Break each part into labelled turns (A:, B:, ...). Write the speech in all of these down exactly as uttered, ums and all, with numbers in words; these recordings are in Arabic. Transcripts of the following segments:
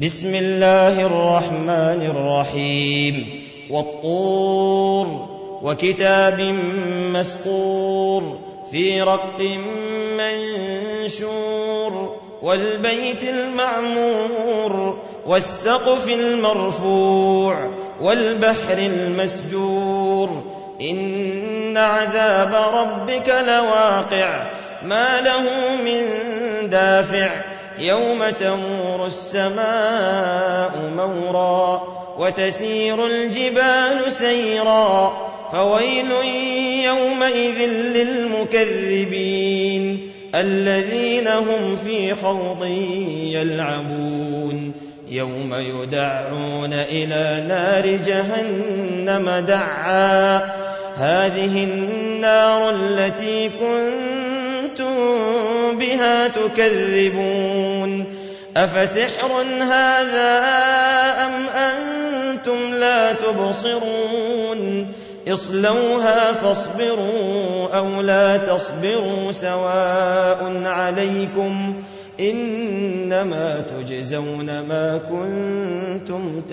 A: بسم الله الرحمن الرحيم والطور وكتاب مسطور في رق منشور والبيت المعمور والسقف المرفوع والبحر المسجور إن عذاب ربك لواقع ما له من دافع يوم تمور السماء مورا وتسير الجبال سيرا فويل يومئذ للمكذبين الذين هم في خوض يلعبون يوم يدعون إلى نار جهنم دعا هذه النار التي كنتم بها تكذبون أفسحر هذا أم أنتم لا تبصرون اصلوها فاصبروا أو لا تصبروا سواء عليكم إنما تجزون ما كنتم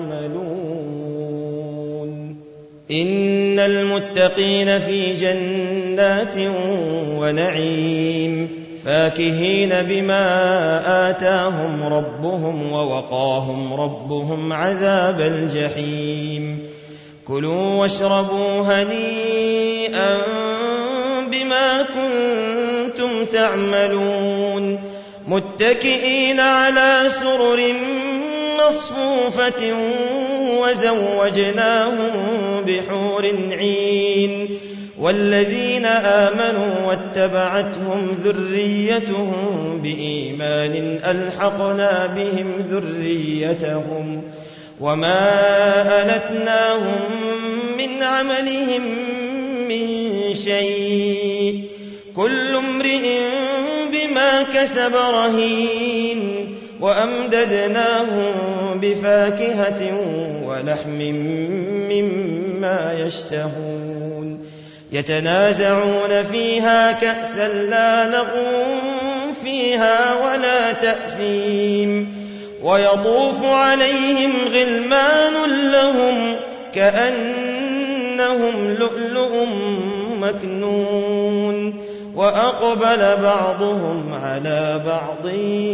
A: تعملون إن المتقين في جنات ونعيم فاكهين بما آتاهم ربهم ووقاهم ربهم عذاب الجحيم كلوا واشربوا هنيئا بما كنتم تعملون متكئين على سرر مصفوفة وزوجناهم بحور عين والذين آمنوا واتبعتهم ذريتهم بإيمان ألحقنا بهم ذريتهم وما ألتناهم من عملهم من شيء كل امرئ بما كسب رهين وأمددناهم بفاكهة ولحم مما يشتهون يتنازعون فيها كأسا لا لغو فيها ولا تأثيم ويطوف عليهم غلمان لهم كأنهم لؤلؤ مكنون وأقبل بعضهم على بعض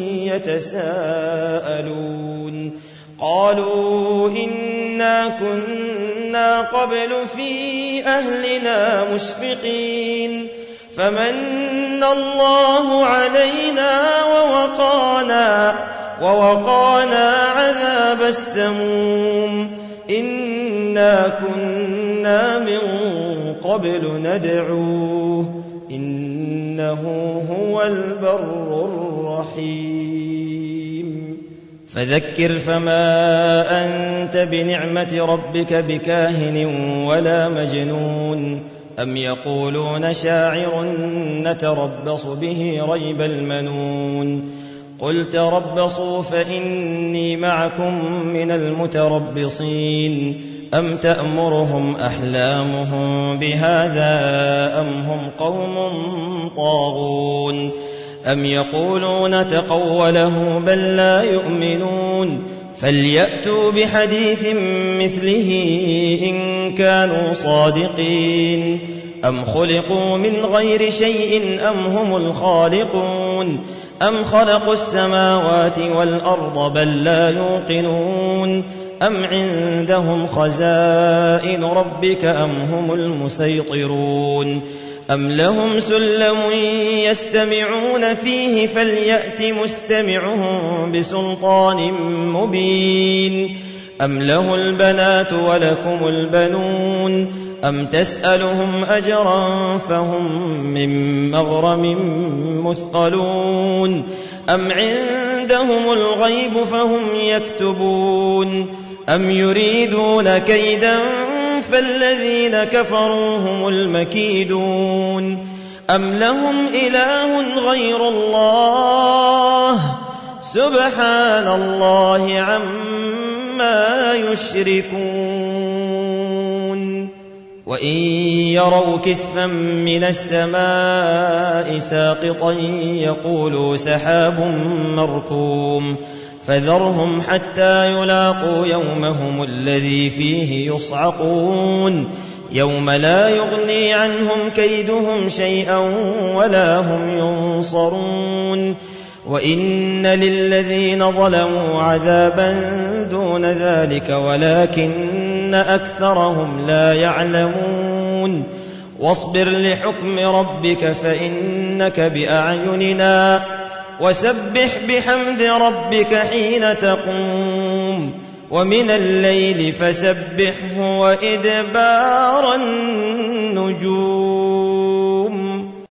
A: يتساءلون قالوا إنا كنا قبل في أهلنا مشفقين فمن الله علينا ووقانا ووقانا عذاب السموم إنا كنا من قبل ندعوه إنه هو البر الرحيم فذكر فما أنت بنعمة ربك بكاهن ولا مجنون أم يقولون شاعر نتربص به ريب المنون قل تربصوا فإني معكم من المتربصين أم تأمرهم أحلامهم بهذا أم هم قوم طاغون أم يقولون تقوله بل لا يؤمنون فليأتوا بحديث مثله إن كانوا صادقين أم خلقوا من غير شيء أم هم الخالقون أم خلقوا السماوات والأرض بل لا يوقنون أم عندهم خزائن ربك أم هم المسيطرون أم لهم سلم يستمعون فيه فليأت مستمعهم بسلطان مبين أم له البنات ولكم البنون أم تسألهم أجرا فهم من مغرم مثقلون أم عندهم الغيب فهم يكتبون أم يريدون كيدا فالذين كفروا هم المكيدون أم لهم إله غير الله سبحان الله عما يشركون وإن يروا كسفا من السماء ساقطا يقولوا سحاب مركوم فذرهم حتى يلاقوا يومهم الذي فيه يصعقون يوم لا يغني عنهم كيدهم شيئا ولا هم ينصرون وإن للذين ظلموا عذابا دون ذلك ولكن أكثرهم لا يعلمون واصبر لحكم ربك فإنك بأعيننا وسبح بحمد ربك حين تقوم ومن الليل فسبحه وإدبار النجوم